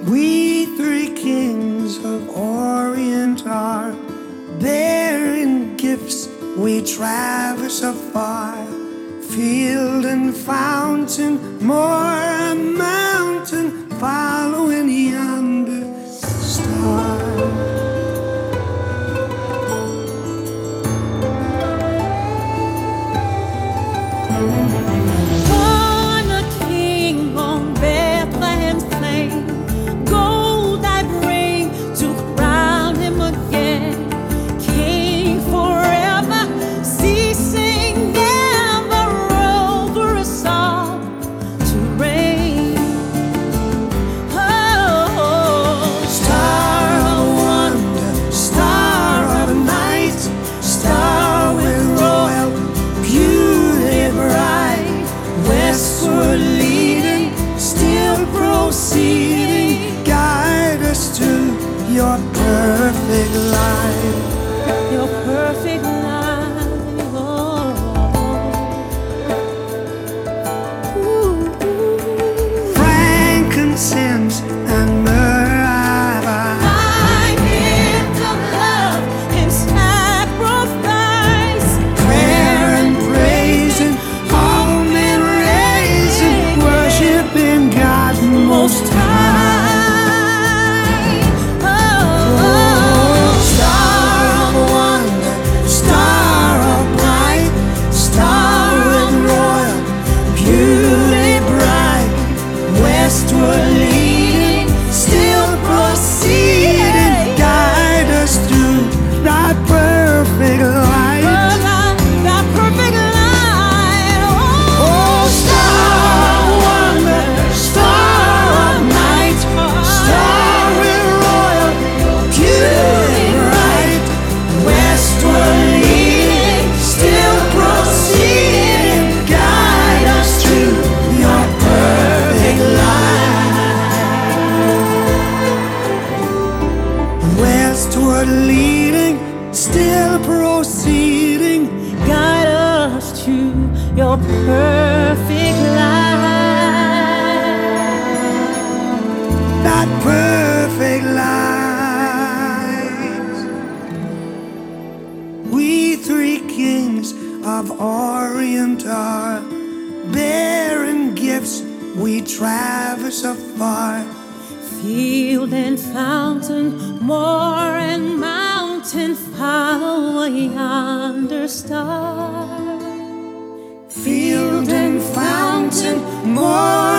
We three kings of Orient are bearing gifts. We traverse afar, field and fountain, more a mountain, following yonder star. Born a king on Bethlehem's plain, gold I bring to crown him again. King forever, ceasing never, over us all to reign. Oh, Star of wonder, star of night, star with royal beauty bright, westward leading, still proceeding, guide us to your perfect light. your perfect life. Oh. Ooh. Frankincense and myrrh, My gift of love and sacrifice, prayer and praising, all men raising, worshiping God most high. Star of wonder, star of light, star with royal beauty bright, westward leading, still proceeding, guide us through thy perfect light. That perfect light. Oh, star of wonder, star of night, star with royal beauty bright, westward leading, still proceeding, guide us through your perfect light. Westward leading, still proceeding, Guide us to your perfect light. that perfect light. We three kings of Orient are bearing gifts. We traverse afar, Field and fountain, moor and mountain, follow yonder star. field and fountain, more